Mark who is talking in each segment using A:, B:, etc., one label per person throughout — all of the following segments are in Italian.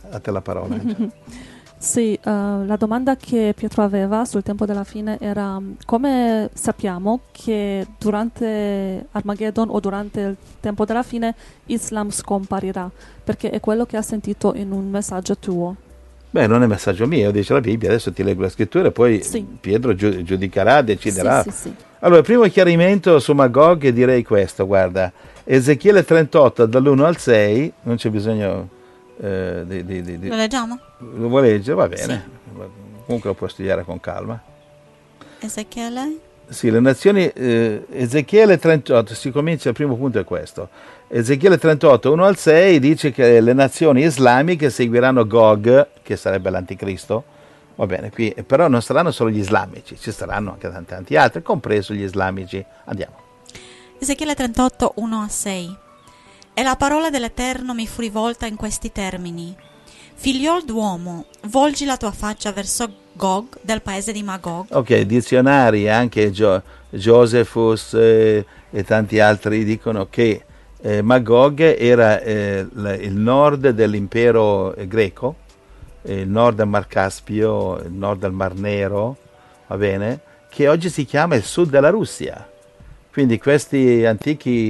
A: a te la parola. Angela.
B: Sì, la domanda che Pietro aveva sul tempo della fine era come sappiamo che durante Armageddon o durante il tempo della fine Islam scomparirà, perché è quello che ha sentito in un messaggio tuo.
A: Beh, non è messaggio mio, dice la Bibbia, adesso ti leggo la scrittura e poi
B: Sì.
A: Pietro giudicherà, deciderà.
B: Sì.
A: Allora, il primo chiarimento su Magog direi questo, guarda, Ezechiele 38 dall'1 al 6, non c'è bisogno di...
C: Lo leggiamo?
A: Lo vuoi leggere? Va bene, comunque lo puoi studiare con calma.
C: Ezechiele?
A: Sì, le nazioni, Ezechiele 38, si comincia, il primo punto è questo. Ezechiele 38, 1 al 6 dice che le nazioni islamiche seguiranno Gog, che sarebbe l'anticristo. Va bene, qui, però non saranno solo gli islamici, ci saranno anche tanti altri, compreso gli islamici. Andiamo.
C: Ezechiele 38, 1 a 6. E la parola dell'Eterno mi fu rivolta in questi termini. Figliol d'uomo, volgi la tua faccia verso Gog, del paese di Magog.
A: Ok, dizionari, anche Josephus e tanti altri dicono che Magog era il nord dell'impero greco, il nord del Mar Caspio, il nord del Mar Nero, va bene, che oggi si chiama il sud della Russia. Quindi questi antichi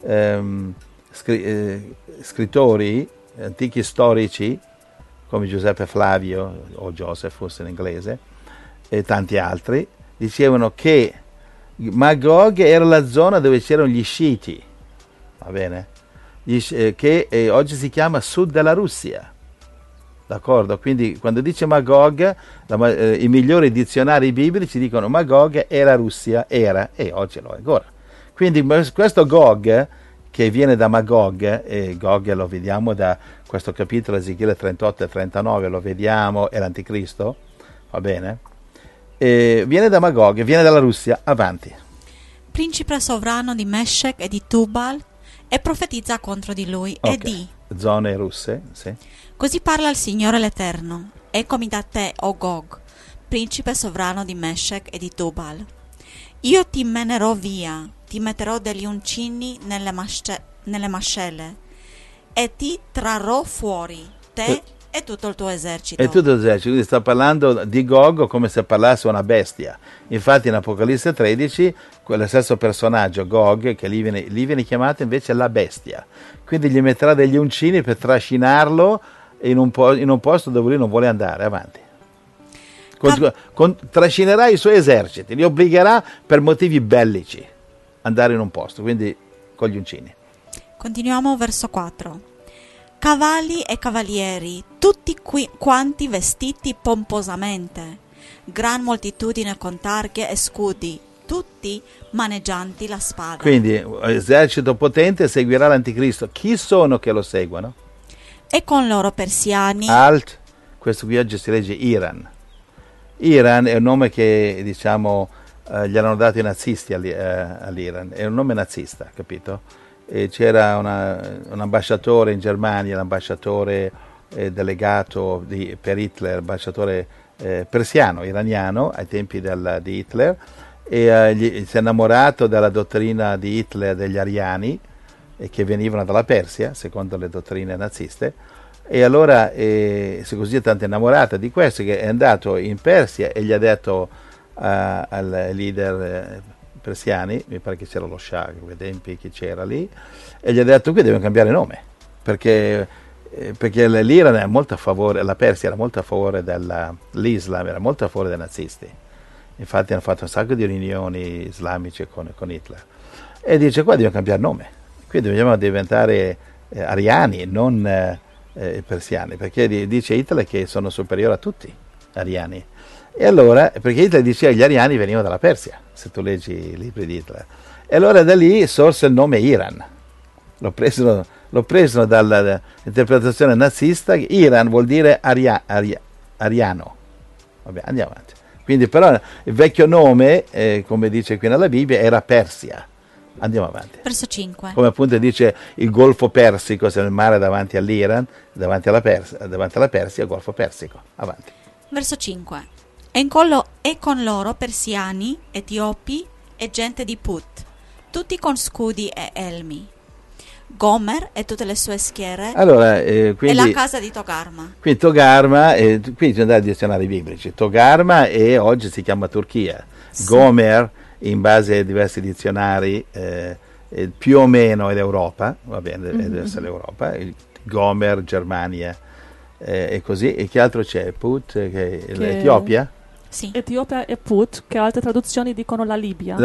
A: scrittori, antichi storici, come Giuseppe Flavio o Josephus in inglese, e tanti altri, dicevano che Magog era la zona dove c'erano gli sciiti, va bene? Che oggi si chiama sud della Russia. D'accordo? Quindi quando dice Magog, i migliori dizionari biblici dicono Magog è la Russia, era, e oggi lo è ancora. Quindi questo Gog, che viene da Magog, e Gog lo vediamo da questo capitolo Ezechiele 38 e 39, lo vediamo, è l'anticristo, va bene? Viene da Magog, viene dalla Russia, avanti.
C: Principe sovrano di Meshech e di Tubal, e profetizza contro di lui,
A: Okay.
C: e di...
A: Zone russe, sì.
C: Così parla il Signore l'Eterno. Eccomi da te, o Gog, principe sovrano di Meshech e di Tubal. Io ti menerò via, ti metterò degli uncini nelle mascelle, e ti trarrò fuori, te e tutto il tuo esercito.
A: E tutto l'esercito, quindi sta parlando di Gog come se parlasse una bestia. Infatti in Apocalisse 13, quello stesso personaggio, Gog, che lì viene chiamato invece la bestia. Quindi gli metterà degli uncini per trascinarlo in un posto dove lui non vuole andare, avanti. Trascinerà i suoi eserciti, li obbligherà per motivi bellici ad andare in un posto, quindi con gli uncini.
C: Continuiamo verso 4. Cavalli e cavalieri, tutti quanti vestiti pomposamente, gran moltitudine con targhe e scudi, tutti maneggianti la spada.
A: Quindi esercito potente seguirà l'anticristo. Chi sono che lo seguono?
C: E con loro persiani.
A: Alt, questo qui oggi si legge Iran. Iran è un nome che, diciamo, gli hanno dato i nazisti all'Iran, è un nome nazista, capito? E c'era un ambasciatore in Germania, l'ambasciatore delegato per Hitler, ambasciatore persiano, iraniano, ai tempi di Hitler, e si è innamorato della dottrina di Hitler degli ariani, che venivano dalla Persia, secondo le dottrine naziste, e allora si è così tanto innamorata di questo che è andato in Persia e gli ha detto al leader persiani, mi pare che c'era lo Shah, a quei tempi che c'era lì, e gli ha detto qui devono cambiare nome, perché l'Iran è molto a favore, la Persia era molto a favore l'Islam, era molto a favore dei nazisti. Infatti hanno fatto un sacco di riunioni islamiche con Hitler. E dice qua dobbiamo cambiare nome, qui dobbiamo diventare ariani, non persiani, perché dice Hitler che sono superiori a tutti ariani. E allora, perché Hitler diceva che gli ariani venivano dalla Persia, se tu leggi i libri di Hitler. E allora da lì sorse il nome Iran. L'ho preso dall'interpretazione nazista, Iran vuol dire ariano. Vabbè, andiamo avanti. Quindi però il vecchio nome, come dice qui nella Bibbia, era Persia. Andiamo avanti.
C: Verso 5.
A: Come appunto dice il Golfo Persico, se il mare davanti all'Iran, davanti alla Persia, il Golfo Persico. Avanti.
C: Verso 5. E con loro persiani, etiopi e gente di Put, tutti con scudi e elmi. Gomer e tutte le sue schiere
A: Allora,
C: e
A: quindi,
C: la casa di Togarma.
A: qui Togarma, qui bisogna andare ai dizionari biblici. Togarma e oggi si chiama Turchia.
B: Sì.
A: Gomer, in base ai diversi dizionari, più o meno è l'Europa, va bene, deve essere l'Europa, Gomer, Germania e così. E che altro c'è? Put, che è l'Etiopia?
C: Sì.
B: Etiopia e Put, che altre traduzioni dicono la Libia.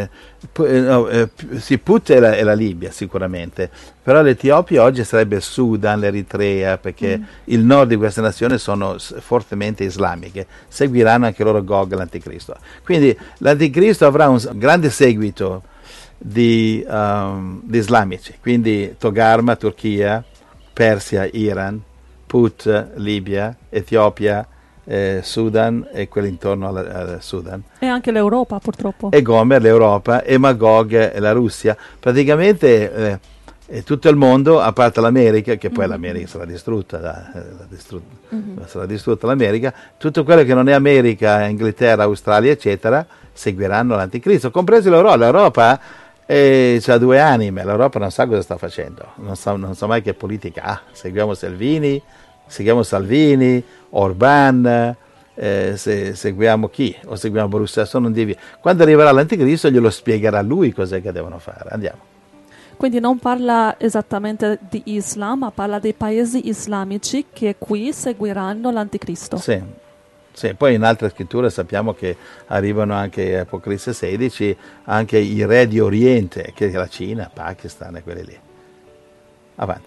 A: Sì, Put è la Libia sicuramente, però l'Etiopia oggi sarebbe il Sudan, l'Eritrea, perché il nord di queste nazioni sono fortemente islamiche, seguiranno anche loro Gog l'anticristo. Quindi l'anticristo avrà un grande seguito di islamici, quindi Togarma, Turchia, Persia, Iran, Put, Libia, Etiopia, Sudan e quelli intorno al Sudan,
B: E anche l'Europa, purtroppo.
A: e Gomer l'Europa, e Magog la Russia. Praticamente tutto il mondo, a parte l'America, che poi l'America sarà distrutta, sarà distrutta l'America, tutto quello che non è America, Inghilterra, Australia eccetera, seguiranno l'anticristo, compreso l'Europa. L'Europa c'ha due anime, l'Europa non sa cosa sta facendo, non sa mai che politica ha. Seguiamo Salvini, Orban, seguiamo chi? O seguiamo Bruxelles? Quando arriverà l'anticristo glielo spiegherà lui cos'è che devono fare. Andiamo.
B: Quindi non parla esattamente di Islam, ma parla dei paesi islamici che qui seguiranno l'anticristo.
A: Sì. Poi in altre scritture sappiamo che arrivano anche Apocalisse 16, anche i re di Oriente, che è la Cina, Pakistan e quelli lì. Avanti.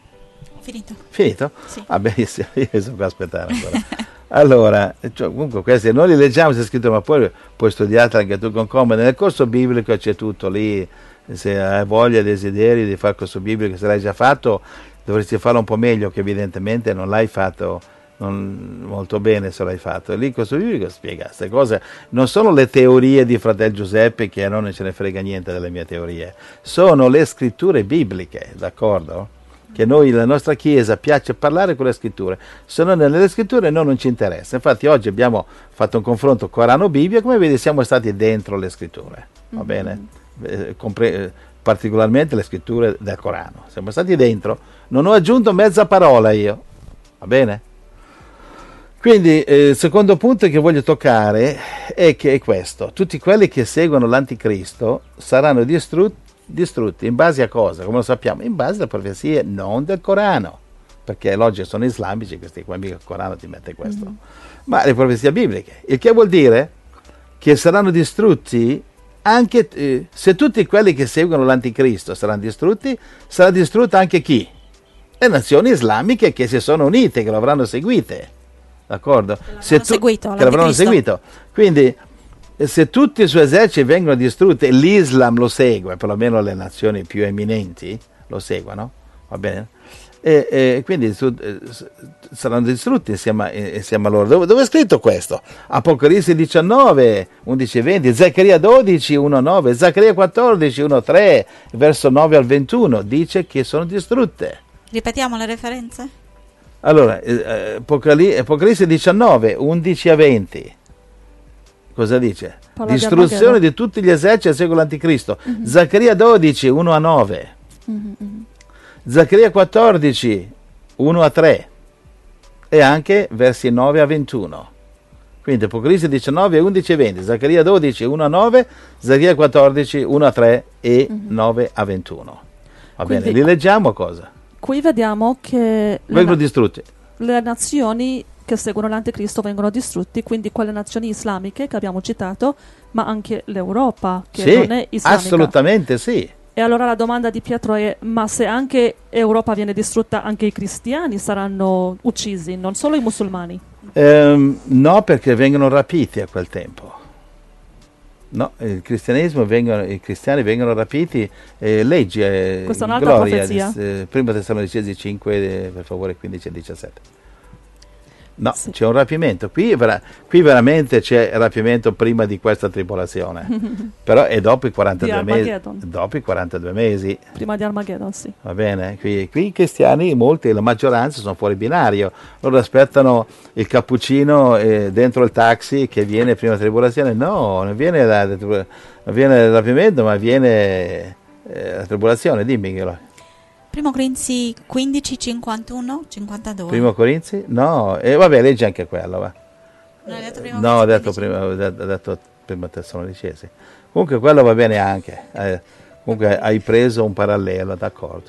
A: Finito?
C: Sì.
A: Io sono qua a aspettare ancora. Allora, comunque questi non li leggiamo, c'è scritto, ma poi puoi studiare anche tu con comodo. Nel corso biblico c'è tutto lì, se hai voglia, desideri di fare il corso biblico, se l'hai già fatto, dovresti farlo un po' meglio, che evidentemente non l'hai fatto molto bene se l'hai fatto. E lì il corso biblico spiega queste cose, non sono le teorie di Fratel Giuseppe, che a noi non ce ne frega niente delle mie teorie, sono le scritture bibliche, d'accordo? Che la nostra Chiesa piace parlare con le scritture, se non nelle scritture non ci interessa. Infatti oggi abbiamo fatto un confronto Corano-Bibbia, come vedi siamo stati dentro le scritture, va bene? Particolarmente le scritture del Corano, siamo stati dentro, non ho aggiunto mezza parola io, va bene? Quindi il secondo punto che voglio toccare è questo: tutti quelli che seguono l'anticristo saranno distrutti in base a cosa? Come lo sappiamo? In base alle profezie non del Corano, perché oggi sono islamici, questi qua mica il Corano ti mette questo, ma le profezie bibliche, il che vuol dire che saranno distrutti anche se tutti quelli che seguono l'anticristo saranno distrutti, sarà distrutta anche chi? Le nazioni islamiche che si sono unite, che lo avranno seguite, d'accordo? Che l'avranno seguito. Quindi se tutti i suoi eserciti vengono distrutti e l'Islam lo segue, perlomeno le nazioni più eminenti lo seguono, va bene? E quindi saranno distrutti insieme a loro. Dove è scritto questo? Apocalisse 19, 11 e 20, Zaccaria 12, 1 9, Zaccaria 14, 1 3, verso 9 al 21, dice che sono distrutte.
C: Ripetiamo le referenze?
A: Allora, Apocalisse 19, 11 a 20. Cosa dice?
B: Parla
A: Distruzione di tutti gli eserciti che seguono l'anticristo. Zaccaria 12, 1 a 9. Zaccaria 14, 1 a 3. E anche versi 9 a 21. Quindi Apocalisse 19, 11 e 20. Zaccaria 12, 1 a 9. Zaccaria 14, 1 a 3 e 9 a 21. Va
B: Quindi,
A: bene, li leggiamo cosa?
B: Qui vediamo che
A: Vengono distrutti.
B: le nazioni che seguono l'anticristo vengono distrutti, quindi quelle nazioni islamiche che abbiamo citato, ma anche l'Europa che non è islamica.
A: Assolutamente sì.
B: E allora la domanda di Pietro è: ma se anche Europa viene distrutta, anche i cristiani saranno uccisi, non solo i musulmani?
A: No, perché vengono rapiti a quel tempo. No, i cristiani vengono rapiti, leggi,
B: questa è un'altra
A: Gloria,
B: profezia.
A: Prima Tessalonicesi 5, per favore, 15 e 17. No,
B: Sì.
A: c'è un rapimento. Qui veramente c'è rapimento prima di questa tribolazione, però è dopo i 42 mesi. Dopo i 42 mesi.
B: Prima di Armageddon, sì.
A: Va bene? Qui i cristiani, molti, la maggioranza sono fuori binario. Loro aspettano il cappuccino dentro il taxi che viene prima della tribolazione. No, non viene il rapimento, ma viene la tribolazione. Dimmi che
C: Primo Corinzi 15, 51, 52.
A: Primo Corinzi? No, vabbè, leggi anche quello, va.
C: Non hai detto primo
A: No, ho
C: Corinzi
A: detto
C: 15?
A: ho detto prima Tessalonicesi. Comunque quello va bene anche. Comunque hai preso un parallelo, d'accordo.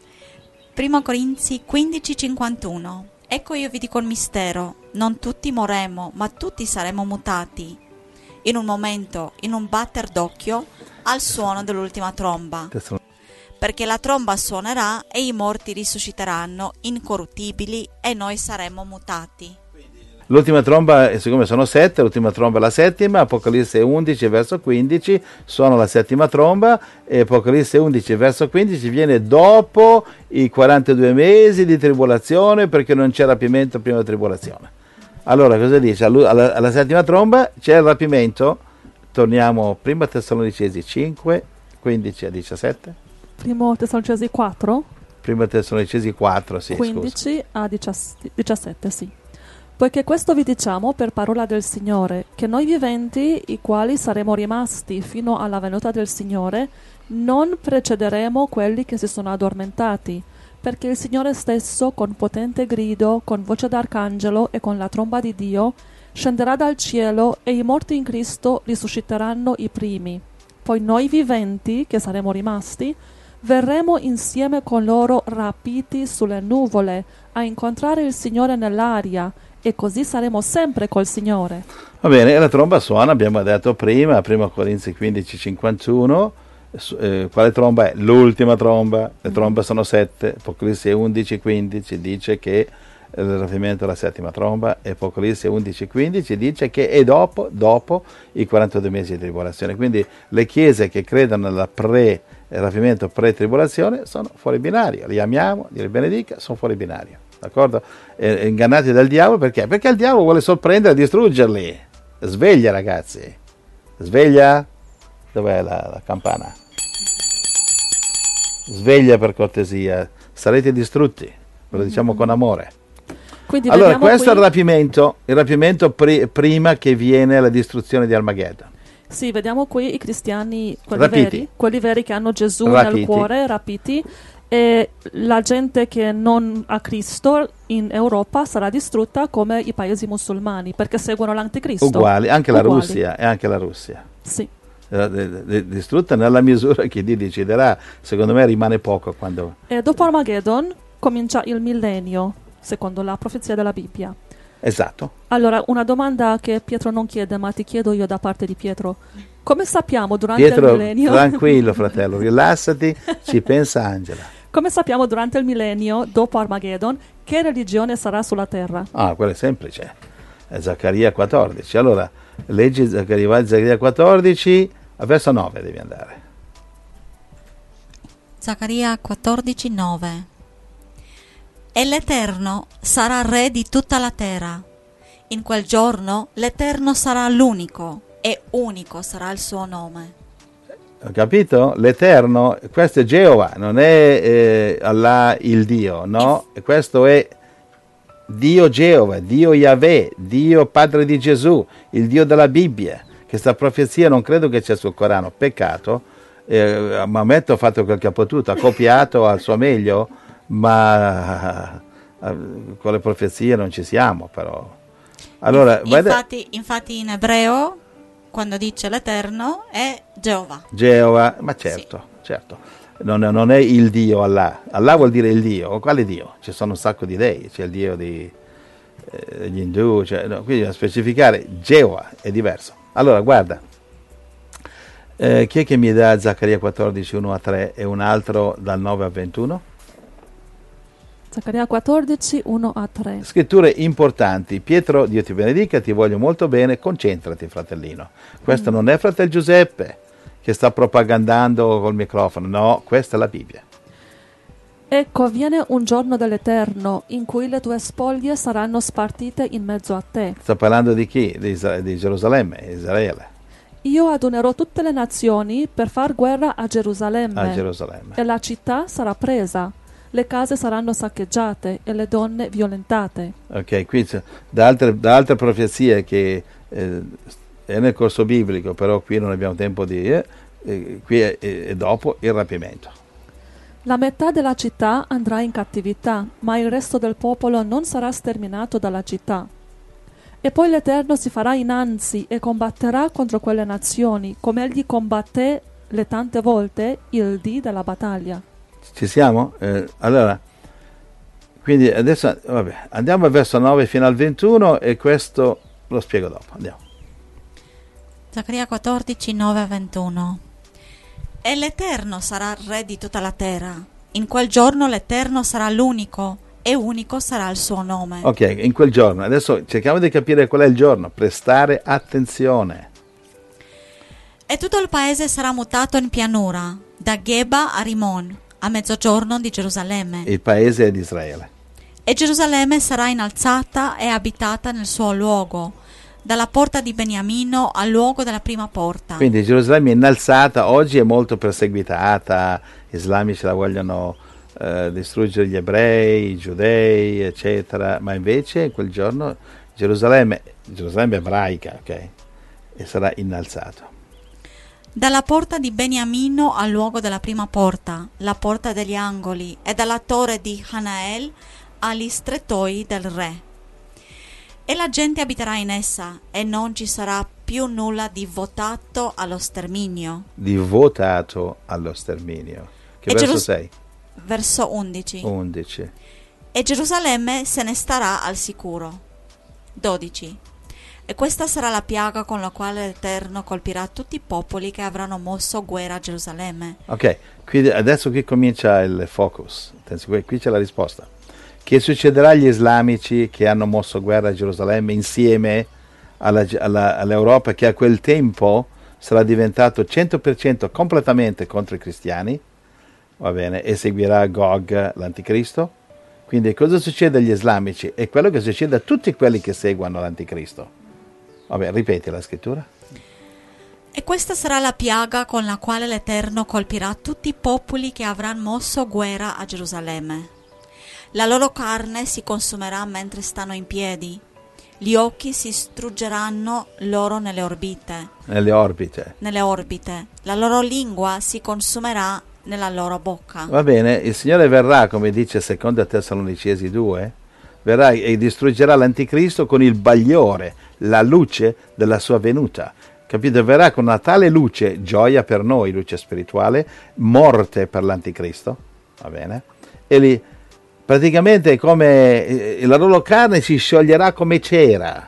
C: Primo Corinzi 15, 51. Ecco io vi dico il mistero, non tutti morremo, ma tutti saremo mutati. In un momento, in un batter d'occhio, al suono dell'ultima tromba. Perché la tromba suonerà e i morti risusciteranno incorruttibili e noi saremo mutati.
A: L'ultima tromba, siccome sono 7, l'ultima tromba è la settima, Apocalisse 11 verso 15 suona la settima tromba e Apocalisse 11 verso 15 viene dopo i 42 mesi di tribolazione perché non c'è rapimento prima della tribolazione. Allora cosa dice? Alla settima tromba c'è il rapimento, torniamo prima Tessalonicesi 5, 15 a 17.
B: Primo Tessalonicesi 4,
A: Prima Tessalonicesi 4, sì,
B: 15
A: scusa.
B: a 17, sì. Poiché questo vi diciamo per parola del Signore, che noi viventi, i quali saremo rimasti fino alla venuta del Signore, non precederemo quelli che si sono addormentati, perché il Signore stesso, con potente grido, con voce d'arcangelo e con la tromba di Dio, scenderà dal cielo e i morti in Cristo risusciteranno i primi. Poi noi viventi, che saremo rimasti, verremo insieme con loro rapiti sulle nuvole a incontrare il Signore nell'aria e così saremo sempre col Signore.
A: Va bene, la tromba suona, abbiamo detto prima, primo Corinzi 15, 51. Quale tromba è? L'ultima tromba. Le trombe sono 7. Apocalisse 11, 15 dice che il rapimento è la settima tromba. E Apocalisse 11, 15 dice che è dopo i 42 mesi di tribolazione. Quindi le chiese che credono nella rapimento pre-tribolazione sono fuori binario. Li amiamo, Dio li benedica, sono fuori binario. D'accordo? Ingannati dal diavolo perché? Perché il diavolo vuole sorprendere e distruggerli. Sveglia, ragazzi. Sveglia. Dov'è la campana? Sveglia per cortesia. Sarete distrutti. Lo diciamo con amore.
B: Quindi
A: Allora,
B: vediamo
A: questo
B: qui,
A: è il rapimento prima che viene la distruzione di Armageddon.
B: sì, vediamo qui i cristiani,
A: Rapiti.
B: quelli veri che hanno Gesù
A: Rapiti.
B: nel cuore, rapiti, e la gente che non ha Cristo in Europa sarà distrutta come i paesi musulmani, perché seguono l'anticristo.
A: Uguali, anche la
B: Uguali.
A: Russia e anche la Russia.
B: Sì.
A: Distrutta nella misura che Dio deciderà. Secondo me rimane poco quando...
B: E dopo Armageddon comincia il millennio, secondo la profezia della Bibbia.
A: Esatto.
B: Allora, una domanda che Pietro non chiede, ma ti chiedo io da parte di Pietro. Come sappiamo durante
A: Pietro,
B: il millennio...
A: tranquillo fratello, rilassati, ci pensa Angela.
B: Come sappiamo durante il millennio, dopo Armageddon, che religione sarà sulla terra?
A: Ah, quello è semplice. È Zaccaria 14. Allora, leggi Zaccaria 14, a verso 9 devi andare.
C: Zaccaria 14, 9. E l'Eterno sarà re di tutta la terra. In quel giorno l'Eterno sarà l'unico e unico sarà il suo nome.
A: Ho capito? L'Eterno, questo è Geova, non è Allah il Dio, no? Questo è Dio Geova, Dio Yahweh, Dio Padre di Gesù, il Dio della Bibbia. Questa profezia non credo che sia sul Corano, peccato. Maometto ha fatto quel che ha potuto, ha copiato al suo meglio, ma con le profezie non ci siamo, però. Allora,
C: infatti in ebreo, quando dice l'Eterno, è
A: Geova, ma certo, certo. Non è il Dio Allah. Allah vuol dire il Dio. Quale Dio? Ci sono un sacco di dei, c'è il Dio degli Indù, quindi a specificare Geova è diverso. Allora, guarda, chi è che mi dà Zaccaria 14, 1 a 3 e un altro dal 9 a 21?
B: Zaccaria 14, 1 a 3.
A: Scritture importanti. Pietro, Dio ti benedica, ti voglio molto bene, concentrati fratellino. Questo non è fratello Giuseppe che sta propagandando col microfono, no, questa è la Bibbia.
B: Ecco, viene un giorno dell'Eterno in cui le tue spoglie saranno spartite in mezzo a te.
A: Sta parlando di chi? Di Gerusalemme, Israele.
B: Io adonerò tutte le nazioni per far guerra a Gerusalemme.
A: A Gerusalemme.
B: E la città sarà presa. Le case saranno saccheggiate e le donne violentate.
A: Ok, qui c'è da altre profezie che è nel corso biblico, però qui non abbiamo tempo di... qui è dopo il rapimento.
B: La metà della città andrà in cattività, ma il resto del popolo non sarà sterminato dalla città. E poi l'Eterno si farà innanzi e combatterà contro quelle nazioni, come egli combatté le tante volte il dì della battaglia.
A: Ci siamo? Allora, quindi adesso andiamo al verso 9 fino al 21 e questo lo spiego dopo. Andiamo.
C: Zaccaria 14, 9 a 21. E l'Eterno sarà re di tutta la terra. In quel giorno l'Eterno sarà l'unico, e unico sarà il suo nome.
A: Ok, in quel giorno. Adesso cerchiamo di capire qual è il giorno. Prestare attenzione.
C: E tutto il paese sarà mutato in pianura, da Geba a Rimon, a mezzogiorno di Gerusalemme.
A: Il paese è di Israele.
C: E Gerusalemme sarà innalzata e abitata nel suo luogo, dalla porta di Beniamino al luogo della prima porta.
A: Quindi Gerusalemme è innalzata, oggi è molto perseguitata, gli islamici la vogliono distruggere, gli ebrei, i giudei, eccetera, ma invece in quel giorno Gerusalemme ebraica, ok, e sarà innalzato.
C: Dalla porta di Beniamino al luogo della prima porta, la porta degli angoli, e dalla torre di Hanael agli stretoi del re. E la gente abiterà in essa, e non ci sarà più nulla di votato allo sterminio.
A: Di votato allo sterminio. Che
C: E
A: verso sei?
C: Verso 11.
A: 11.
C: E Gerusalemme se ne starà al sicuro. 12. E questa sarà la piaga con la quale l'Eterno colpirà tutti i popoli che avranno mosso guerra a Gerusalemme.
A: Ok, adesso qui comincia il focus. Attenzione, qui c'è la risposta. Che succederà agli islamici che hanno mosso guerra a Gerusalemme insieme all'Europa, che a quel tempo sarà diventato 100% completamente contro i cristiani, va bene, e seguirà Gog, l'anticristo. Quindi cosa succede agli islamici? È quello che succede a tutti quelli che seguono l'anticristo. Vabbè, ripeti la scrittura.
C: E questa sarà la piaga con la quale l'Eterno colpirà tutti i popoli che avranno mosso guerra a Gerusalemme. La loro carne si consumerà mentre stanno in piedi. Gli occhi si struggeranno loro nelle orbite.
A: Nelle orbite.
C: La loro lingua si consumerà nella loro bocca.
A: Va bene, il Signore verrà, come dice 2 Tessalonicesi 2, verrà e distruggerà l'anticristo con il bagliore, la luce della sua venuta. Capito? Verrà con una tale luce, gioia per noi, luce spirituale, morte per l'anticristo, va bene? E lì praticamente come la loro carne si scioglierà come cera.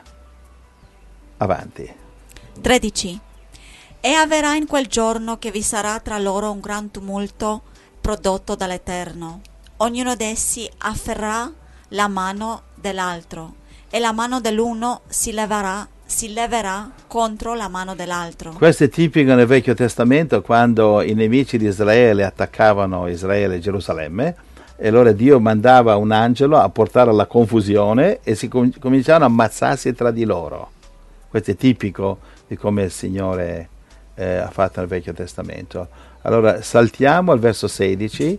A: Avanti.
C: 13. E avverrà in quel giorno che vi sarà tra loro un gran tumulto prodotto dall'Eterno. Ognuno d'essi afferrà la mano dell'altro, e la mano dell'uno si leverà contro la mano dell'altro.
A: Questo è tipico nel Vecchio Testamento, quando i nemici di Israele attaccavano Israele e Gerusalemme, e allora Dio mandava un angelo a portare la confusione e si cominciavano a ammazzarsi tra di loro. Questo è tipico di come il Signore ha fatto nel Vecchio Testamento. Allora saltiamo al verso 16.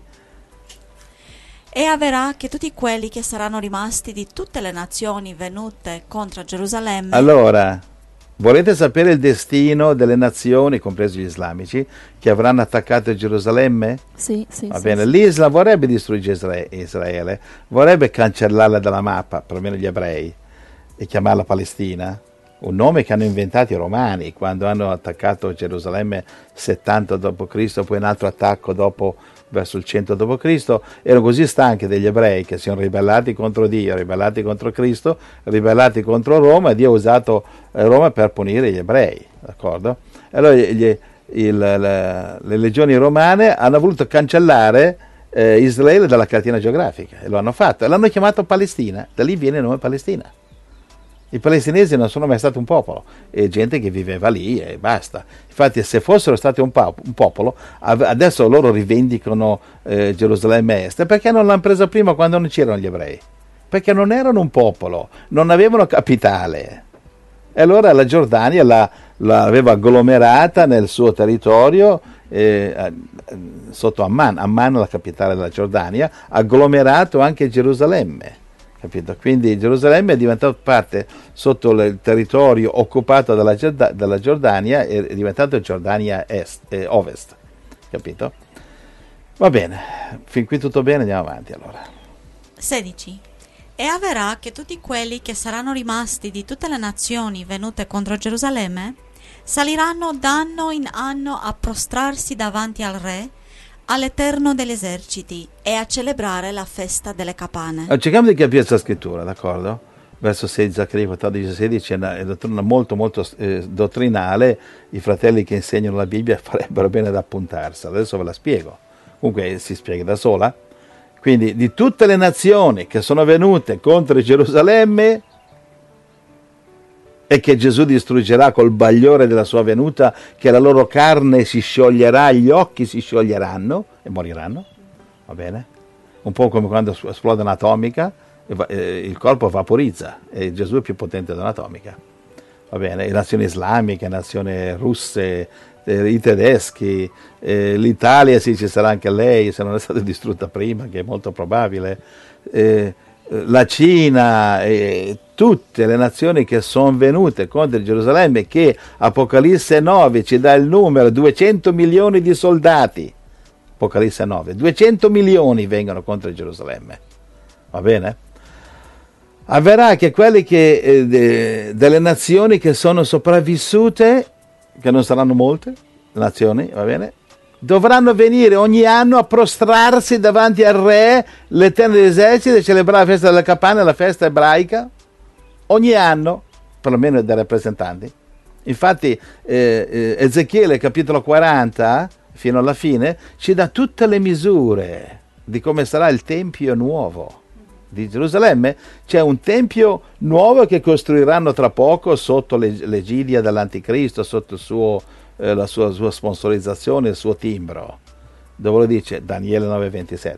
C: E avverrà che tutti quelli che saranno rimasti di tutte le nazioni venute contro Gerusalemme.
A: Allora, volete sapere il destino delle nazioni, compresi gli islamici, che avranno attaccato Gerusalemme?
B: Sì.
A: Va bene, sì. L'Islam vorrebbe distruggere Israele, vorrebbe cancellarla dalla mappa, perlomeno gli ebrei, e chiamarla Palestina. Un nome che hanno inventato i romani quando hanno attaccato Gerusalemme 70 d.C., poi un altro attacco dopo, verso il 100 d.C. Erano così stanchi degli ebrei che si sono ribellati contro Dio, ribellati contro Cristo, ribellati contro Roma, e Dio ha usato Roma per punire gli ebrei, d'accordo? Allora le legioni romane hanno voluto cancellare Israele dalla cartina geografica, e lo hanno fatto, e l'hanno chiamato Palestina, da lì viene il nome Palestina. I palestinesi non sono mai stati un popolo, è gente che viveva lì e basta. Infatti, se fossero stati un popolo, adesso loro rivendicano Gerusalemme Est. Perché non l'hanno presa prima, quando non c'erano gli ebrei? Perché non erano un popolo, non avevano capitale. E allora la Giordania l'aveva agglomerata nel suo territorio, sotto Amman. Amman è la capitale della Giordania, agglomerato anche Gerusalemme. Capito? Quindi Gerusalemme è diventato parte sotto il territorio occupato dalla Giordania, è diventato Giordania Ovest, capito? Va bene, fin qui tutto bene, andiamo avanti allora.
C: 16. E avverrà che tutti quelli che saranno rimasti di tutte le nazioni venute contro Gerusalemme saliranno d'anno in anno a prostrarsi davanti al Re, all'Eterno degli eserciti, e a celebrare la festa delle capanne.
A: Cerchiamo di capire questa scrittura, d'accordo? Verso 6, Zaccaria 14-16 è una dottrina molto dottrinale. I fratelli che insegnano la Bibbia farebbero bene ad appuntarsela. Adesso ve la spiego. Comunque si spiega da sola. Quindi di tutte le nazioni che sono venute contro Gerusalemme e che Gesù distruggerà col bagliore della sua venuta, che la loro carne si scioglierà, gli occhi si scioglieranno e moriranno, va bene? Un po' come quando esplode un'atomica, il corpo vaporizza e Gesù è più potente dell'atomica, va bene? Le nazioni islamiche, le nazioni russe, i tedeschi, l'Italia, sì, ci sarà anche lei, se non è stata distrutta prima, che è molto probabile, la Cina, tutte le nazioni che sono venute contro Gerusalemme, che Apocalisse 9 ci dà il numero, 200 milioni di soldati, Apocalisse 9, 200 milioni vengono contro Gerusalemme, va bene? Avverrà che quelli delle nazioni che sono sopravvissute, che non saranno molte nazioni, va bene, dovranno venire ogni anno a prostrarsi davanti al Re, l'Eterno degli eserciti, e celebrare la festa delle capanne, la festa ebraica, ogni anno, perlomeno dai rappresentanti. Infatti Ezechiele capitolo 40 fino alla fine ci dà tutte le misure di come sarà il Tempio nuovo di Gerusalemme. C'è un tempio nuovo che costruiranno tra poco sotto l'egidia dell'Anticristo, sotto la sua sponsorizzazione, il suo timbro, dove lo dice Daniele 9:27.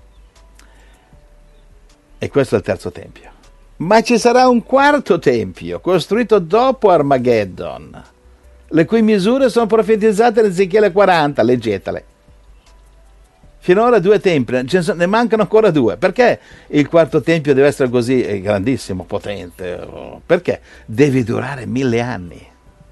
A: E questo è il terzo tempio. Ma ci sarà un quarto tempio costruito dopo Armageddon, le cui misure sono profetizzate in Ezechiele 40, leggetele. Finora 2 tempi, ne mancano ancora 2. Perché il quarto tempio deve essere così grandissimo, potente? Perché? Deve durare 1000 anni.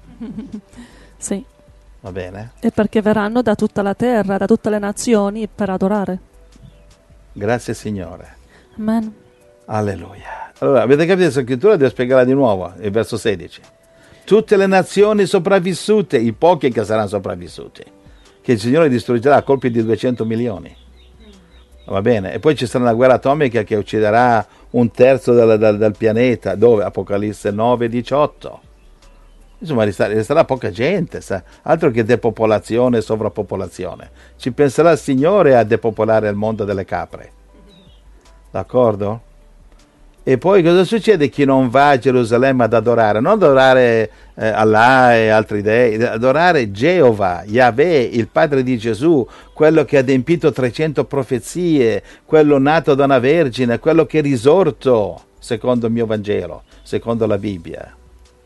B: Sì.
A: Va bene?
B: E perché verranno da tutta la terra, da tutte le nazioni, per adorare.
A: Grazie Signore.
B: Amen.
A: Alleluia. Allora, avete capito questa scrittura? Devo spiegarla di nuovo, il verso 16. Tutte le nazioni sopravvissute, i pochi che saranno sopravvissuti, che il Signore distruggerà a colpi di 200 milioni. Va bene? E poi ci sarà una guerra atomica che ucciderà 1/3 del pianeta, dove? Apocalisse 9:18. Insomma, resterà poca gente, altro che depopolazione e sovrappopolazione. Ci penserà il Signore a depopolare il mondo delle capre. D'accordo? E poi cosa succede? Chi non va a Gerusalemme ad adorare? Non adorare Allah e altri dei, adorare Geova, Yahweh, il padre di Gesù, quello che ha adempito 300 profezie, quello nato da una vergine, quello che è risorto, secondo il mio Vangelo, secondo la Bibbia.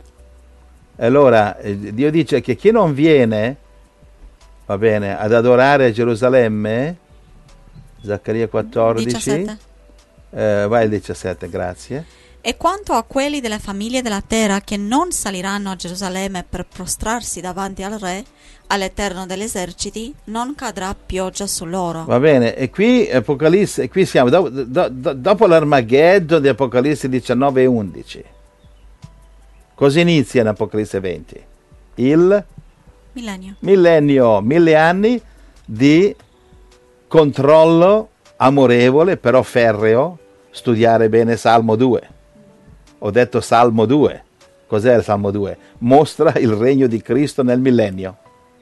A: E allora Dio dice che chi non viene, va bene, ad adorare a Gerusalemme, Zaccaria 14,
C: 17.
A: Vai il 17, grazie.
C: E quanto a quelli delle famiglie della terra che non saliranno a Gerusalemme per prostrarsi davanti al Re, all'Eterno degli eserciti, non cadrà pioggia su loro.
A: Va bene, e qui Apocalisse, qui siamo dopo l'Armageddon di Apocalisse 19 e 11. Cosa inizia in Apocalisse 20? Il millennio, 1000 anni di controllo amorevole, però ferreo. Studiare bene Salmo 2. Ho detto Salmo 2. Cos'è il Salmo 2? Mostra il regno di Cristo nel millennio.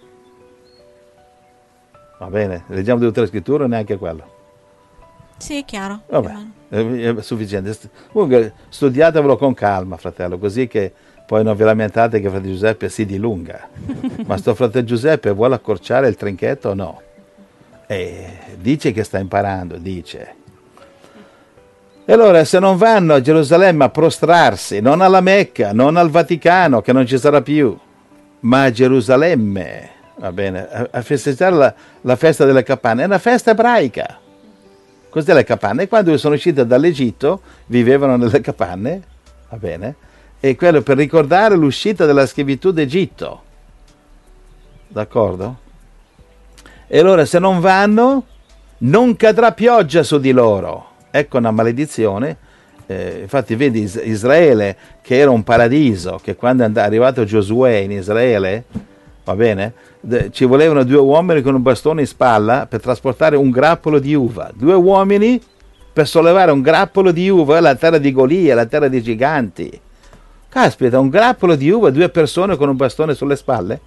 A: Va bene, leggiamo tutte le scritture o neanche quello?
C: Sì, è chiaro.
A: Vabbè, è sufficiente. Comunque studiatevelo con calma, fratello, così che poi non vi lamentate che fratello Giuseppe si dilunga. Ma sto fratello Giuseppe vuole accorciare il trinchetto o no? Dice che sta imparando, dice. E allora, se non vanno a Gerusalemme a prostrarsi, non alla Mecca, non al Vaticano, che non ci sarà più, ma a Gerusalemme, va bene, a festeggiare la festa delle capanne, è una festa ebraica. Cos'è le capanne? Quando sono usciti dall'Egitto, vivevano nelle capanne, va bene, e quello per ricordare l'uscita dalla schiavitù d'Egitto. D'accordo? E allora, se non vanno, non cadrà pioggia su di loro. Ecco una maledizione. Infatti vedi Israele, che era un paradiso, che quando è arrivato Giosuè in Israele, va bene, ci volevano 2 uomini con un bastone in spalla per trasportare un grappolo di uva. 2 uomini per sollevare un grappolo di uva, la terra di Golia, la terra dei giganti. Caspita, un grappolo di uva, 2 persone con un bastone sulle spalle?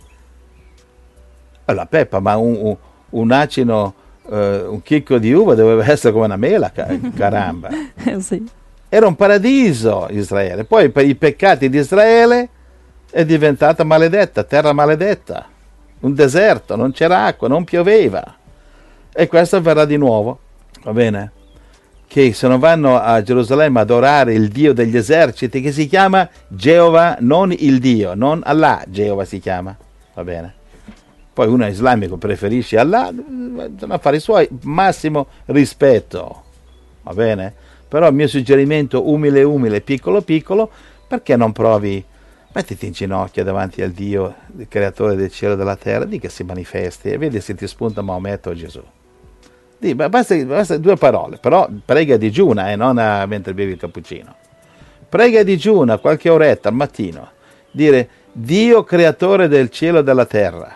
A: Allora, Peppa, ma un acino, un chicco di uva doveva essere come una mela, caramba.
B: Sì.
A: Era un paradiso Israele, poi per i peccati di Israele è diventata maledetta, terra maledetta, un deserto, non c'era acqua, non pioveva. E questo avverrà di nuovo, va bene? Che se non vanno a Gerusalemme ad adorare il Dio degli eserciti, che si chiama Geova, non il Dio, non Allah, Geova si chiama, va bene? Poi uno islamico preferisce Allah, sono affari suoi, massimo rispetto, va bene? Però il mio suggerimento umile, piccolo, perché non provi, mettiti in ginocchio davanti al Dio, il creatore del cielo e della terra, di che si manifesti e vedi se ti spunta Maometto o Gesù. Basta 2 parole, però prega e digiuna, non mentre bevi il cappuccino. Prega e digiuna qualche oretta al mattino, dire Dio creatore del cielo e della terra,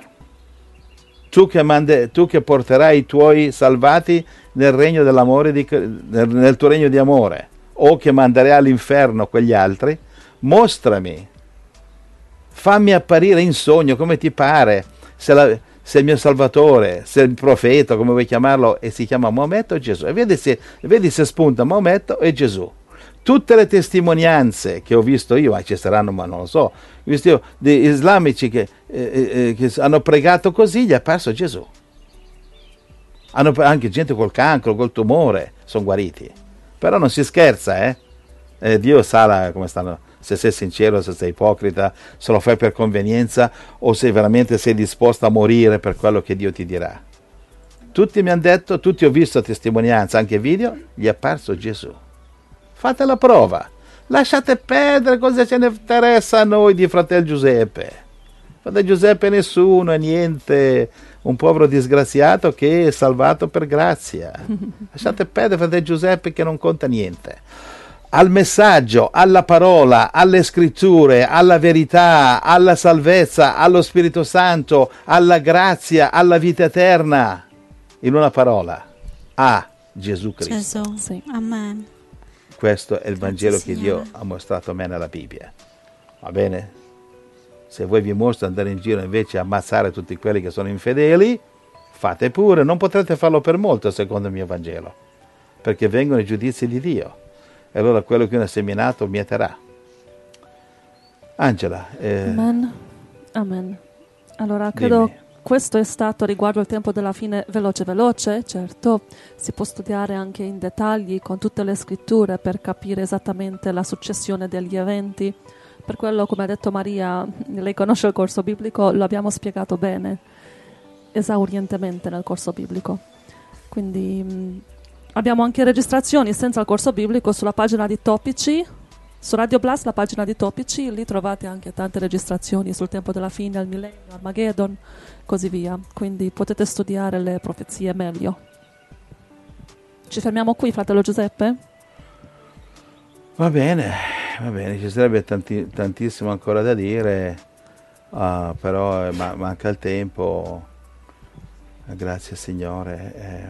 A: tu che porterai i tuoi salvati nel regno dell'amore, nel tuo regno di amore, o che manderai all'inferno quegli altri, mostrami, fammi apparire in sogno come ti pare, se il mio Salvatore, se il profeta, come vuoi chiamarlo, e si chiama Maometto o Gesù, e vedi se spunta Maometto e Gesù. Tutte le testimonianze che ho visto io, ci saranno, ma non lo so, ho visto io, di islamici che hanno pregato così, gli è apparso Gesù. Hanno anche gente col cancro, col tumore, sono guariti. Però non si scherza, Dio sa come stanno, se sei sincero, se sei ipocrita, se lo fai per convenienza o se veramente sei disposto a morire per quello che Dio ti dirà. Tutti mi hanno detto, tutti ho visto testimonianze, anche video, gli è apparso Gesù. Fate la prova, lasciate perdere, cosa ce ne interessa a noi di fratello Giuseppe. Fratello Giuseppe nessuno, niente, un povero disgraziato che è salvato per grazia. Lasciate perdere fratello Giuseppe che non conta niente. Al messaggio, alla parola, alle scritture, alla verità, alla salvezza, allo Spirito Santo, alla grazia, alla vita eterna. In una parola, a Gesù Cristo.
C: Gesù,
B: Sì.
C: amen.
A: Questo è il Vangelo che
C: Signore.
A: Dio ha mostrato a me nella Bibbia. Va bene? Se voi vi mostra andare in giro invece a ammazzare tutti quelli che sono infedeli, fate pure, non potrete farlo per molto secondo il mio Vangelo, perché vengono i giudizi di Dio. E allora quello che uno ha seminato mieterà. Angela.
B: Amen. Allora, credo
A: Dimmi.
B: questo è stato riguardo il tempo della fine veloce, certo. Si può studiare anche in dettagli con tutte le scritture per capire esattamente la successione degli eventi. Per quello, come ha detto Maria, lei conosce il corso biblico, lo abbiamo spiegato bene, esaurientemente nel corso biblico. Quindi abbiamo anche registrazioni senza il corso biblico sulla pagina di Topici, su Radio Blast, la pagina di Topici, lì trovate anche tante registrazioni sul tempo della fine, il millennio, Armageddon, così via. Quindi potete studiare le profezie meglio. Ci fermiamo qui, fratello Giuseppe?
A: Va bene, ci sarebbe tantissimo ancora da dire, però manca il tempo. Grazie Signore.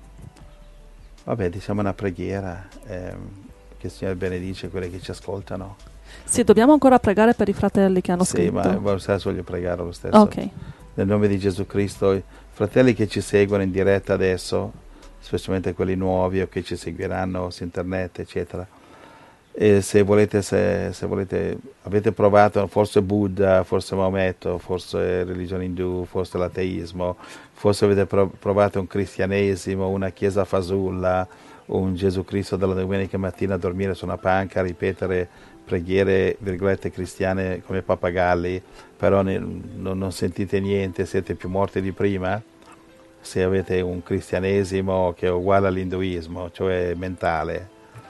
A: Vabbè, diciamo una preghiera, che il Signore benedice quelli che ci ascoltano.
B: Sì, dobbiamo ancora pregare per i fratelli che hanno
A: Sì,
B: scritto.
A: ma voglio pregare lo stesso.
B: Ok.
A: Nel nome di Gesù Cristo, i fratelli che ci seguono in diretta adesso, specialmente quelli nuovi o che ci seguiranno su internet, eccetera. E se volete, avete provato forse Buddha, forse Maometto, forse religione indù, forse l'ateismo, forse avete provato un cristianesimo, una chiesa fasulla, un Gesù Cristo della domenica mattina a dormire su una panca, a ripetere preghiere, virgolette, cristiane come pappagalli, però non sentite niente, siete più morti di prima. Se avete un cristianesimo che è uguale all'induismo, cioè mentale,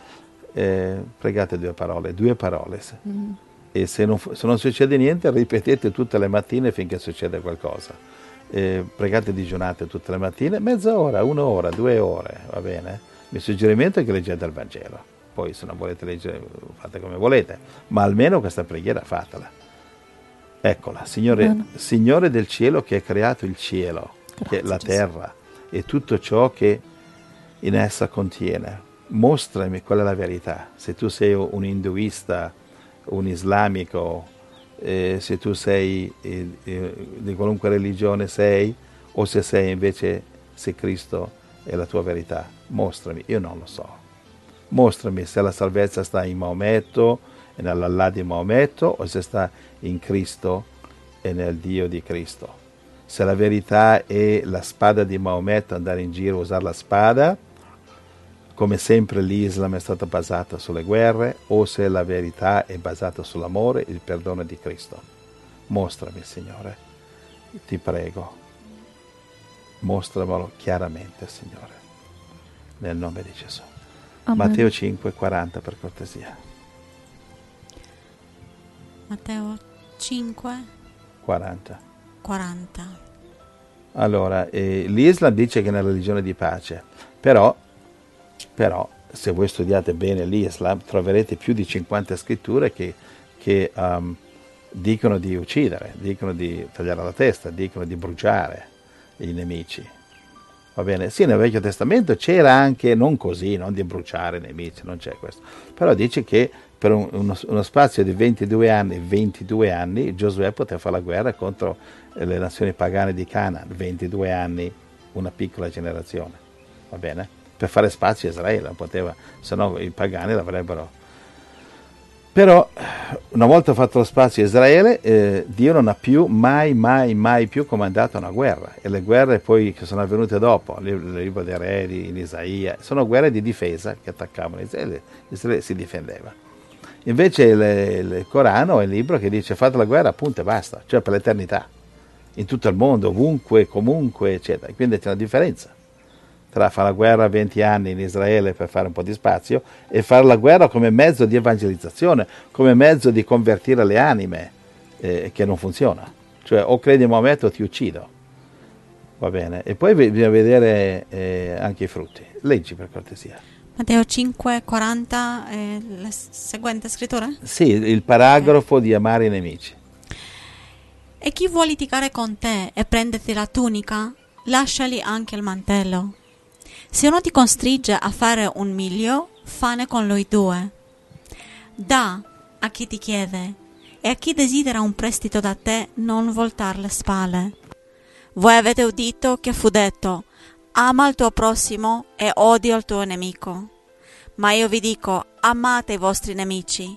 A: pregate due parole. E se non succede niente, ripetete tutte le mattine finché succede qualcosa. pregate e digiunate tutte le mattine, mezz'ora, 1 ora, 2 ore, va bene? Il mio suggerimento è che leggete il Vangelo, poi se non volete leggere fate come volete, ma almeno questa preghiera fatela. Eccola, Signore del cielo che ha creato il cielo, che è la terra e tutto ciò che in essa contiene, mostrami qual è la verità. Se tu sei un induista, un islamico, se tu sei di qualunque religione sei, o se sei invece, se Cristo è la tua verità, mostrami, io non lo so. Mostrami se la salvezza sta in Maometto e nell'Allah di Maometto, o se sta in Cristo e nel Dio di Cristo. Se la verità è la spada di Maometto, andare in giro a usare la spada, come sempre l'Islam è stata basata sulle guerre, o se la verità è basata sull'amore e il perdono di Cristo. Mostrami, Signore, ti prego, mostramelo chiaramente, Signore, nel nome di Gesù.
B: Amen.
A: Matteo 5,40 per cortesia.
C: Matteo 5,
A: 40.
C: 40.
A: Allora, l'Islam dice che è una religione di pace, però se voi studiate bene l'Islam troverete più di 50 scritture che dicono di uccidere, dicono di tagliare la testa, dicono di bruciare i nemici. Va bene? Sì, nel Vecchio Testamento c'era anche, non così, non di bruciare i nemici, non c'è questo, però dice che per uno spazio di 22 anni Giosuè poteva fare la guerra contro le nazioni pagane di Canaan, 22 anni, una piccola generazione, va bene? Per fare spazio a Israele, non poteva, se no i pagani l'avrebbero. Però una volta fatto lo spazio a Israele, Dio non ha più mai più comandato una guerra, e le guerre poi che sono avvenute dopo, il libro dei re, in Isaia, sono guerre di difesa che attaccavano Israele si difendeva. Invece il Corano è il libro che dice fate la guerra, punto e basta, cioè per l'eternità, in tutto il mondo, ovunque, comunque, eccetera. Quindi c'è una differenza tra fare la guerra 20 anni in Israele per fare un po' di spazio e fare la guerra come mezzo di evangelizzazione, come mezzo di convertire le anime, che non funziona. Cioè o credi in Maometto o ti uccido. Va bene? E poi bisogna vedere anche i frutti. Leggi per cortesia.
C: Matteo 5, 40, la seguente scrittura?
A: Sì, il paragrafo di amare i nemici.
C: E chi vuole litigare con te e prenderti la tunica, lasciali anche il mantello. Se uno ti costringe a fare un miglio, fane con lui 2. Dà a chi ti chiede, e a chi desidera un prestito da te non voltar le spalle. Voi avete udito che fu detto, ama il tuo prossimo e odia il tuo nemico. Ma io vi dico, amate i vostri nemici,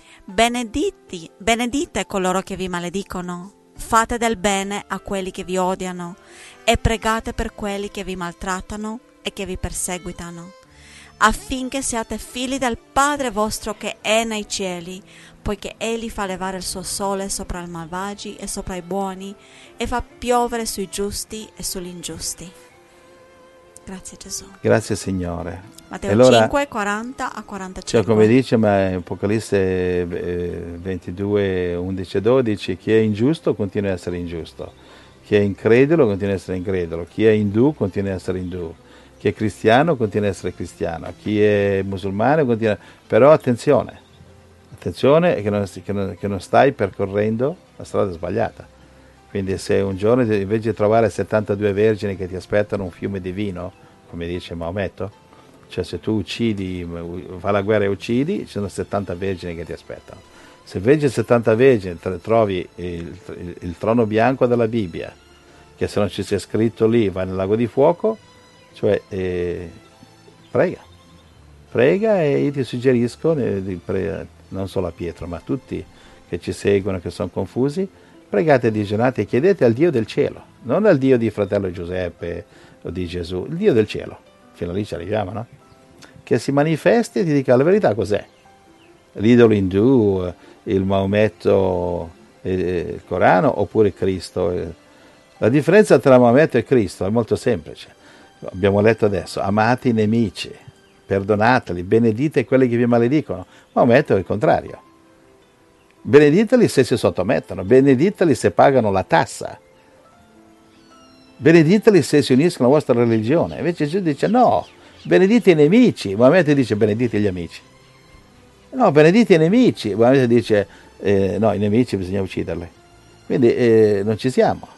C: benedite coloro che vi maledicono, fate del bene a quelli che vi odiano e pregate per quelli che vi maltrattano e che vi perseguitano, affinché siate figli del Padre vostro che è nei cieli, poiché Egli fa levare il suo sole sopra i malvagi e sopra i buoni, e fa piovere sui giusti e sugli ingiusti. Grazie Gesù.
A: Grazie Signore.
C: Matteo
A: allora,
C: 5, 40 a 45.
A: Cioè, come dice Apocalisse 22, 11 e 12, chi è ingiusto continua a essere ingiusto, chi è incredulo continua a essere incredulo, chi è indù continua a essere indù, chi è cristiano continua a essere cristiano, chi è musulmano continua. Però attenzione che non stai percorrendo la strada sbagliata. Quindi se un giorno invece di trovare 72 vergini che ti aspettano un fiume di vino, come dice Maometto, cioè se tu uccidi, fai la guerra e uccidi, ci sono 70 vergini che ti aspettano. Se invece 70 vergini trovi il trono bianco della Bibbia, che se non ci sia scritto lì va nel lago di fuoco, cioè prega, e io ti suggerisco, non solo a Pietro, ma a tutti che ci seguono, che sono confusi, pregate, digiunate e chiedete al Dio del cielo, non al Dio di fratello Giuseppe o di Gesù, il Dio del cielo, fino a lì ci arriviamo, no? Che si manifesti e ti dica la verità cos'è. L'idolo indù, il Maometto, il Corano oppure Cristo. La differenza tra Maometto e Cristo è molto semplice. Abbiamo letto adesso, amate i nemici, perdonateli, benedite quelli che vi maledicono. Maometto è il contrario. Benediteli se si sottomettono, benediteli se pagano la tassa. benediteli se si uniscono alla vostra religione. Invece Gesù dice no, benedite i nemici. Maometto dice benedite gli amici. No, benedite i nemici. Maometto dice no, i nemici bisogna ucciderli. Quindi non ci siamo.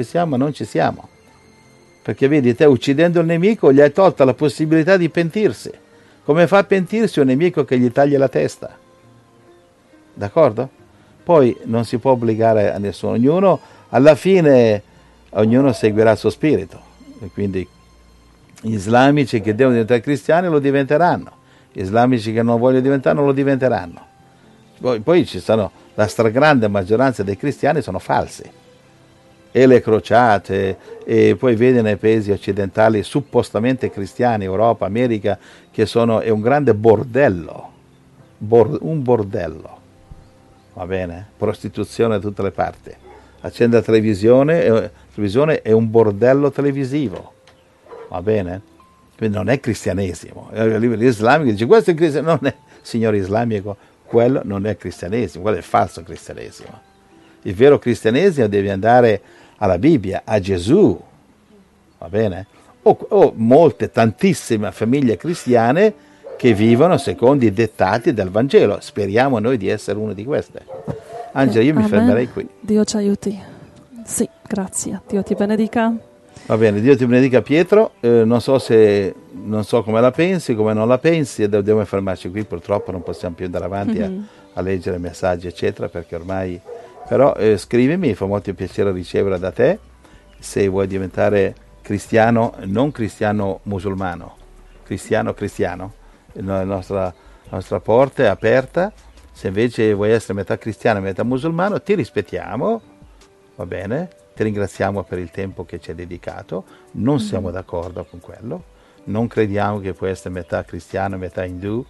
A: Perché vedi, te uccidendo il nemico gli hai tolta la possibilità di pentirsi. Come fa a pentirsi un nemico che gli taglia la testa? D'accordo? Poi non si può obbligare a nessuno. Ognuno, alla fine, ognuno seguirà il suo spirito. E quindi gli islamici che devono diventare cristiani lo diventeranno. Gli islamici che non vogliono diventare non lo diventeranno. Poi ci sono, la stragrande maggioranza dei cristiani sono falsi. E le crociate, e poi vedi nei paesi occidentali suppostamente cristiani, Europa, America, che è un grande bordello, un bordello, va bene? Prostituzione da tutte le parti. Accende la televisione è un bordello televisivo, va bene? Quindi non è cristianesimo. L'islamico dice questo è cristianesimo, non è, signore islamico, quello non è cristianesimo, quello è falso cristianesimo. Il vero cristianesimo deve andare alla Bibbia, a Gesù, va bene? O molte, tantissime famiglie cristiane che vivono secondo i dettati del Vangelo. Speriamo noi di essere una di queste. Angela, io mi fermerei qui.
B: Dio ci aiuti. Sì, grazie. Dio ti benedica.
A: Va bene, Dio ti benedica Pietro. Non so come la pensi, come non la pensi, e dobbiamo fermarci qui. Purtroppo non possiamo più andare avanti a leggere messaggi, eccetera, perché ormai... Però scrivimi, fa molto piacere ricevere da te, se vuoi diventare cristiano, non cristiano musulmano, cristiano, la nostra porta è aperta. Se invece vuoi essere metà cristiano e metà musulmano, ti rispettiamo, va bene, ti ringraziamo per il tempo che ci hai dedicato, non siamo d'accordo con quello, non crediamo che puoi essere metà cristiano e metà indù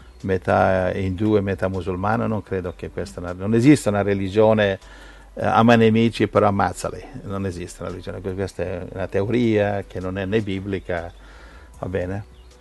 A: e metà musulmano. Non credo che non esista una religione ama nemici però ammazzali, non esiste una religione, questa è una teoria che non è né biblica, va bene?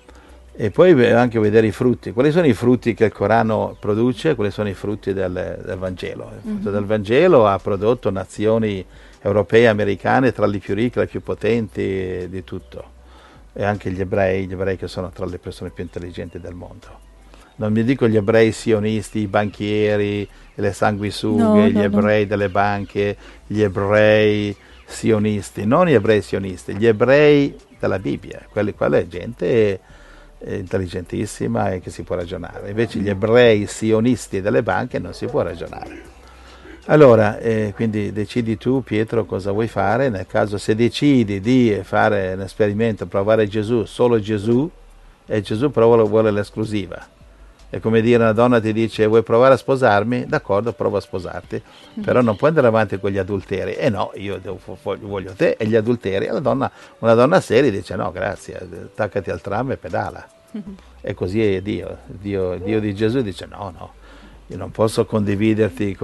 A: E poi anche vedere i frutti, quali sono i frutti che il Corano produce, quali sono i frutti del Vangelo. Il frutto del Vangelo ha prodotto nazioni europee e americane tra le più ricche, le più potenti di tutto, e anche gli ebrei che sono tra le persone più intelligenti del mondo. Non mi dico gli ebrei sionisti, i banchieri, le sanguisughe, gli ebrei delle banche, gli ebrei sionisti, non gli ebrei sionisti, gli ebrei della Bibbia, quella è gente intelligentissima e che si può ragionare. Invece gli ebrei sionisti delle banche non si può ragionare. Allora, quindi decidi tu, Pietro, cosa vuoi fare. Nel caso, se decidi di fare un esperimento, provare Gesù, solo Gesù, e Gesù però vuole l'esclusiva. È come dire, una donna ti dice vuoi provare a sposarmi? D'accordo, provo a sposarti, però non puoi andare avanti con gli adulteri. No, io voglio te e gli adulteri. Una donna seria dice no, grazie, attaccati al tram e pedala. E così è Dio. Dio di Gesù dice no, io non posso condividerti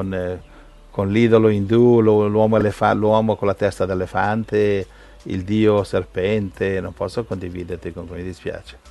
A: con l'idolo indù, l'uomo con la testa d'elefante, il dio serpente, non posso condividerti con cui mi dispiace.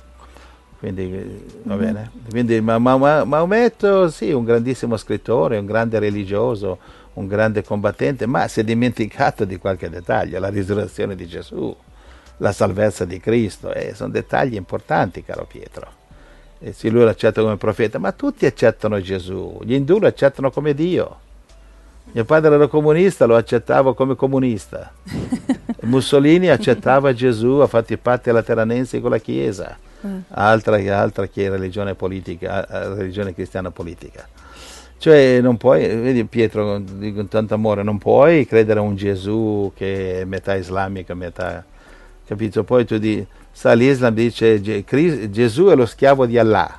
A: Quindi va bene. Quindi Maometto, sì, un grandissimo scrittore, un grande religioso, un grande combattente, ma si è dimenticato di qualche dettaglio: la risurrezione di Gesù, la salvezza di Cristo, sono dettagli importanti, caro Pietro. E sì, lui lo accetta come profeta, ma tutti accettano Gesù, gli indù lo accettano come Dio. Mio padre era comunista, lo accettavo come comunista. Mussolini accettava Gesù, ha fatto i patti lateranensi con la Chiesa. Altra che religione politica, religione cristiana politica. Cioè non puoi, vedi Pietro, dico con tanto amore, non puoi credere a un Gesù che è metà islamico, metà, capito? Poi tu l'Islam dice Gesù è lo schiavo di Allah.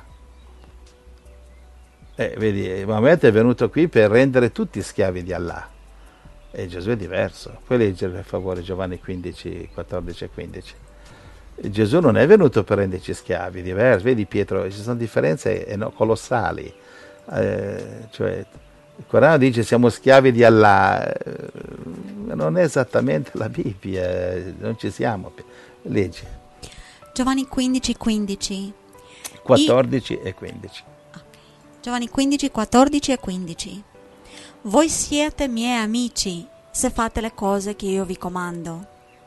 A: Vedi, Maometto è venuto qui per rendere tutti schiavi di Allah, e Gesù è diverso. Puoi leggere per favore Giovanni 15, 14 e 15. Gesù non è venuto per renderci schiavi, diversi. Vedi Pietro, ci sono differenze colossali. Cioè, il Corano dice siamo schiavi di Allah, non è esattamente la Bibbia, non ci siamo. Leggi.
C: Giovanni 15, 15.
A: 14 e 15.
C: Giovanni 15, 14 e 15. Voi siete miei amici se fate le cose che io vi comando.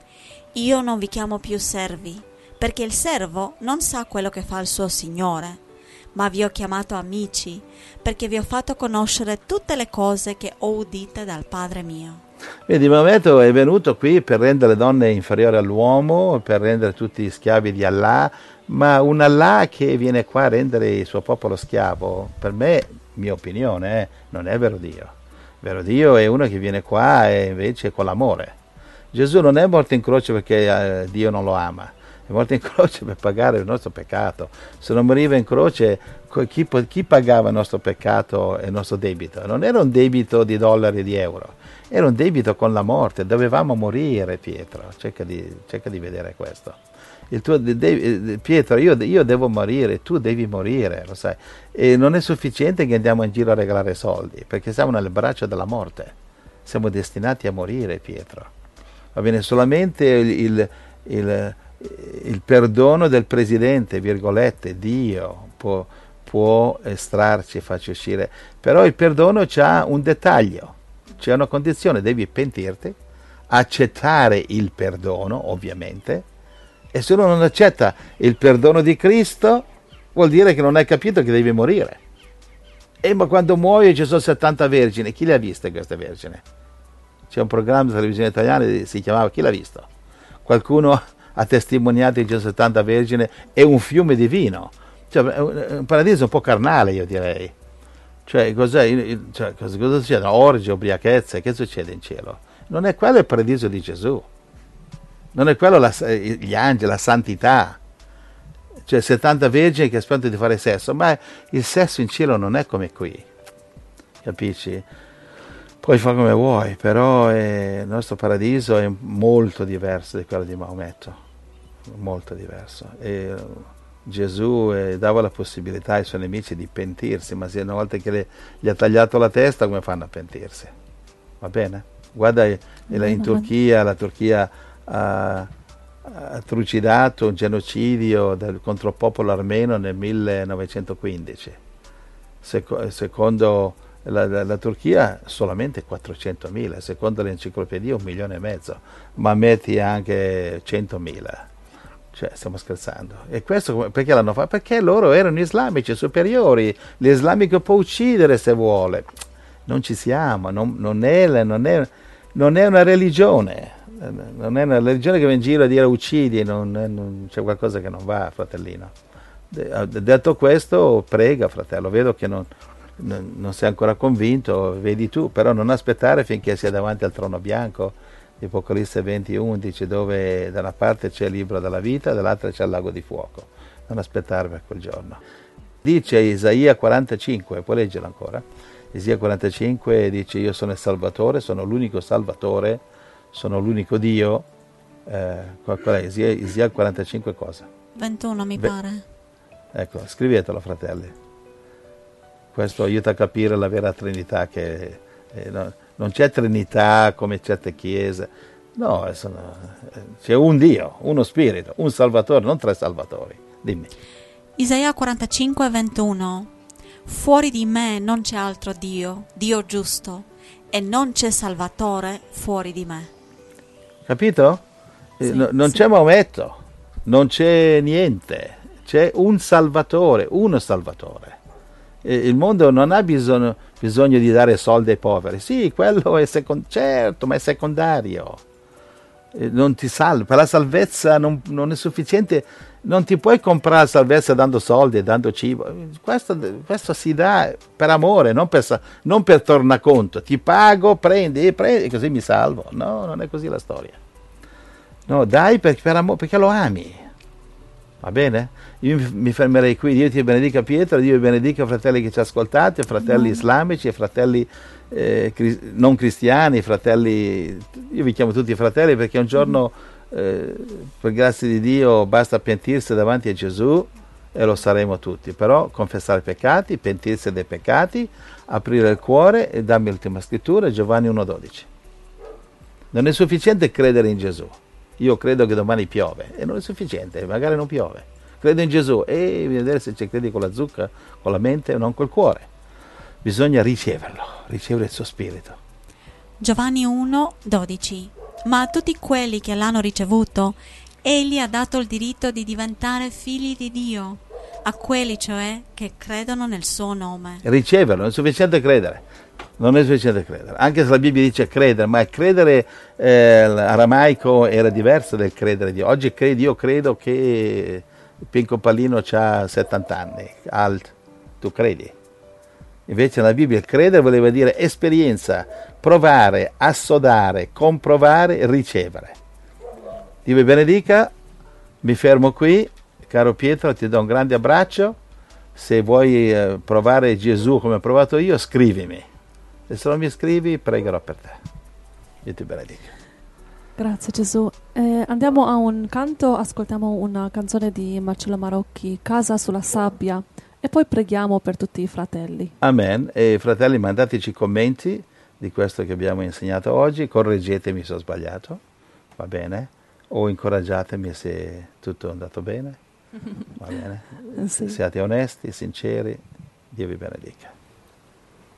C: io non vi chiamo più servi, perché il servo non sa quello che fa il suo Signore, ma vi ho chiamato amici, perché vi ho fatto conoscere tutte le cose che ho udite dal Padre mio.
A: Vedi, Maometto è venuto qui per rendere le donne inferiori all'uomo, per rendere tutti schiavi di Allah, ma un Allah che viene qua a rendere il suo popolo schiavo, per me, mia opinione, non è vero Dio. Vero Dio è uno che viene qua e invece con l'amore. Gesù non è morto in croce perché Dio non lo ama, è morto in croce per pagare il nostro peccato. Se non moriva in croce, chi pagava il nostro peccato e il nostro debito? Non era un debito di dollari e di euro, era un debito con la morte. Dovevamo morire, Pietro. Cerca di vedere questo. Pietro, io devo morire, tu devi morire, lo sai. E non è sufficiente che andiamo in giro a regalare soldi, perché siamo nelle braccia della morte. Siamo destinati a morire, Pietro. Va bene, solamente il perdono del presidente, virgolette, Dio può estrarci e farci uscire. Però il perdono c'ha un dettaglio, c'è una condizione: devi pentirti, accettare il perdono, ovviamente. E se uno non accetta il perdono di Cristo, vuol dire che non hai capito che devi morire. Ma quando muoio ci sono 70 vergini. Chi le ha viste queste vergini? C'è un programma di televisione italiana che si chiamava Chi l'ha visto? Qualcuno ha testimoniato che ci sono 70 vergini e un fiume di vino. Cioè, un paradiso un po' carnale, io direi. Cioè, cosa succede? Orge, ubriachezze, che succede in cielo? Non è quello il paradiso di Gesù. Non è quello gli angeli, la santità. Cioè 70 vergini che aspettano di fare sesso, ma il sesso in cielo non è come qui, capisci? Puoi fare come vuoi, però il nostro paradiso è molto diverso di quello di Maometto, molto diverso. E Gesù dava la possibilità ai suoi nemici di pentirsi, ma se una volta che gli ha tagliato la testa, come fanno a pentirsi? Va bene? Guarda in Turchia, la Turchia ha trucidato un genocidio contro il popolo armeno nel 1915. Secondo la Turchia solamente 400.000, secondo l'enciclopedia 1,5 milioni, ma metti anche 100.000. Cioè, stiamo scherzando. E questo perché l'hanno fatto? Perché loro erano islamici superiori. L'islamico può uccidere se vuole. Non ci siamo, non è una religione. Non è una religione che va in giro a dire uccidi, c'è qualcosa che non va, fratellino. Detto questo, prega, fratello. Vedo che non sei ancora convinto, vedi tu, però non aspettare finché sia davanti al trono bianco di Apocalisse 20:11, dove da una parte c'è il libro della vita, dall'altra c'è il lago di fuoco. Non aspettare per quel giorno. Dice Isaia 45, puoi leggerlo ancora? Isaia 45 dice: io sono il Salvatore, sono l'unico Salvatore, sono l'unico Dio. Qual è? Isaia 45 cosa?
C: 21 mi pare.
A: Ecco, scrivetelo, fratelli. Questo aiuta a capire la vera Trinità, che non c'è Trinità come certe chiese. No, c'è un Dio, uno Spirito, un Salvatore, non 3 Salvatori. Dimmi.
C: Isaia 45, 21. Fuori di me non c'è altro Dio, Dio giusto, e non c'è Salvatore fuori di me.
A: Capito?
C: Sì,
A: non
C: sì.
A: c'è Maometto, non c'è niente, c'è un Salvatore, uno Salvatore. Il mondo non ha bisogno di dare soldi ai poveri. Sì, quello è certo, ma è secondario. Non ti salva. Per la salvezza non è sufficiente. Non ti puoi comprare la salvezza dando soldi e dando cibo. Questo si dà per amore, non per tornaconto. Ti pago, prendi, e così mi salvo. No, non è così la storia. No, dai per amore, perché lo ami. Va bene? Io mi fermerei qui. Dio ti benedica, Pietro. Dio vi benedica, fratelli che ci ascoltate, fratelli islamici e fratelli non cristiani, fratelli. Io vi chiamo tutti fratelli perché un giorno, per grazia di Dio, basta pentirsi davanti a Gesù e lo saremo tutti. Però confessare i peccati, pentirsi dei peccati, aprire il cuore e dammi l'ultima scrittura, Giovanni 1,12. Non è sufficiente credere in Gesù. Io credo che domani piove, e non è sufficiente, magari non piove. Credo in Gesù, e vedere se ci credi con la zucca, con la mente o non col cuore. Bisogna riceverlo, ricevere il suo spirito.
C: Giovanni 1, 12. ma a tutti quelli che l'hanno ricevuto, Egli ha dato il diritto di diventare figli di Dio, a quelli cioè che credono nel suo nome.
A: Riceverlo, non è sufficiente credere. Non è sufficiente credere. Anche se la Bibbia dice credere, ma credere aramaico era diverso dal credere Dio. Oggi io credo che Pinco Pallino ha 70 anni, tu credi? Invece nella Bibbia credere voleva dire esperienza, provare, assodare, comprovare, ricevere. Dio vi benedica, mi fermo qui, caro Pietro, ti do un grande abbraccio. Se vuoi provare Gesù come ho provato io, scrivimi. E se non mi scrivi, pregherò per te. Dio ti benedica.
B: Grazie Gesù. Andiamo a un canto, ascoltiamo una canzone di Marcello Marocchi, Casa sulla sabbia, e poi preghiamo per tutti i fratelli.
A: Amen. E fratelli, mandateci commenti di questo che abbiamo insegnato oggi, correggetemi se ho sbagliato, va bene? O incoraggiatemi se tutto è andato bene, va bene?
B: Sì.
A: Siate onesti, sinceri, Dio vi benedica.